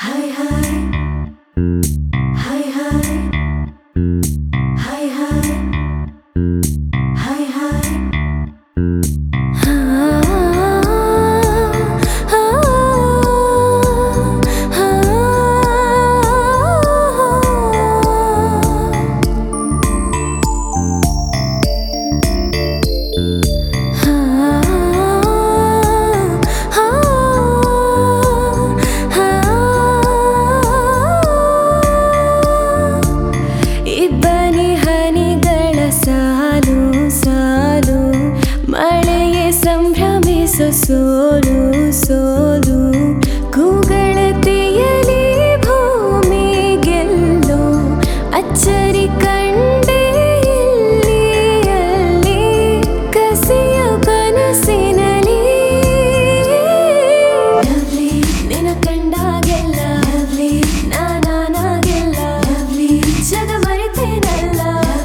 ಸೋಲು ಸೋಲು ಕೂಗಳತೆಯಲಿ ಭೂಮಿ ಗೆಲ್ಲೋ ಅಚ್ಚರಿ ಕಂಡೆ ಇಲ್ಲಿ ಕಸಿಯ ಕನಸಿನಲ್ಲಿ ನಿನ ಕಂಡಾಗೆಲ್ಲ ನಾನಾಗೆಲ್ಲ ಜಗ ಮರೆತೇನಲ್ಲ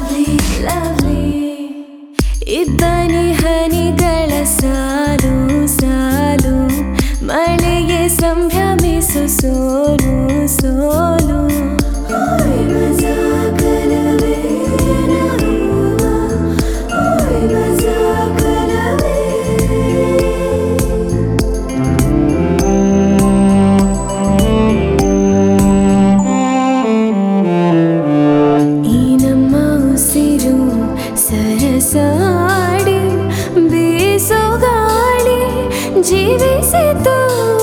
ಇಬ್ಬನಿ ಹನಿಗಳ ಸಾಲು ಸಾಲು ಮಳೆಗೆ ಸಂಭ್ರಮಿಸು ಸೋಲು ಸೋಲು ಈ ನಮ್ಮ ಉಸಿರು ಸರಸಾಡಿ ಬೀಸೋ ಗಾಳಿ ಜೀವಿಸಿತು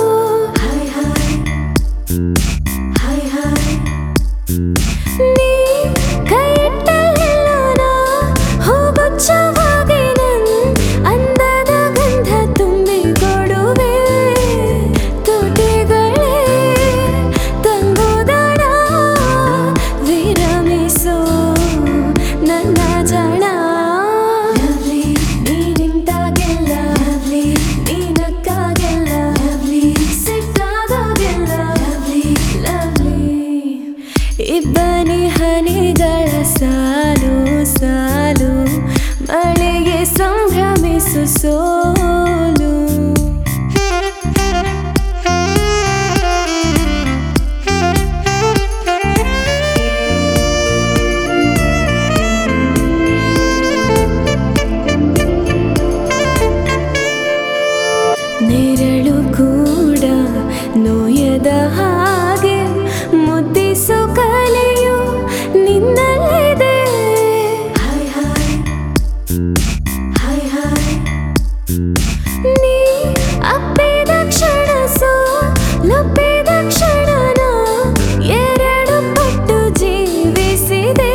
ನೀ ಕೈಯಿಟ್ಟಲ್ಲೆಲ್ಲೋನ ಹೂಗುಚ್ಛವಾಗಿ ನನ್ ಅಂದದ ಗಂಧ ತುಂಬಿಕೊಡುವೆ ತುಟಿಗಳೇ ತಂಗುದಣ ವಿರಮಿಸೋ ನನ್ನ ಜಳ ನೀನಿಂತಾಗೆಲ್ಲ ನೀನಕ್ಕಾಗೆಲ್ಲ ಸಿಟ್ಟಾದಾಗೆಲ್ಲ ಇಬ್ಬನಿ ಹನಿಗಳ ಸಾಲು ಸಾಲು ಮಳೆಗೆ ಸಂಭ್ರಮಿಸು ಸೋಲು ನೆರಳು ಕೂಡ ನೋಯದ ಹಾಗೆ ಮುದ್ದಿಸು ಕಲೆಯು ನಿನ್ನಲ್ಲಿದೆ ನೀ ಅಪ್ಪಿದ ಕ್ಷಣ ಲೊಪ್ಪಿದ ಕ್ಷಣನ ಎರಡು ಪಟ್ಟು ಜೀವಿಸಿದೆ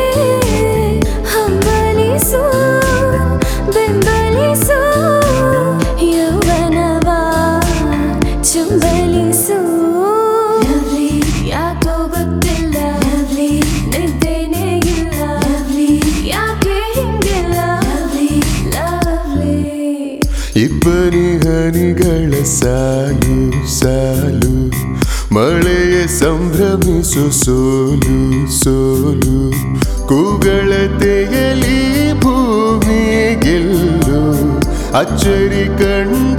ಹಂಬಲಿಸು ಬೆಂಬಲಿಸು ಯೌವನವ ಚುಂಬಲಿಸು ಯಾಕೋ ಗೊತ್ತಿಲ್ಲ ನಿದ್ದೇನೆ ಇಲ್ಲ ಯಾಕೆ ಹಿಂಗಿಲ್ಲ ಇಬ್ಬನಿ ಹನಿಗಳ ಸಾಲು ಸಾಲು ಮಳೆಯ ಸಂಭ್ರಮಿಸು ಸೋಲು ಸೋಲು ಕೂಗಳತೆಯಲಿ ಭೂಮಿ ಗೆಲ್ಲು ಅಚ್ಚರಿ ಕಂಡು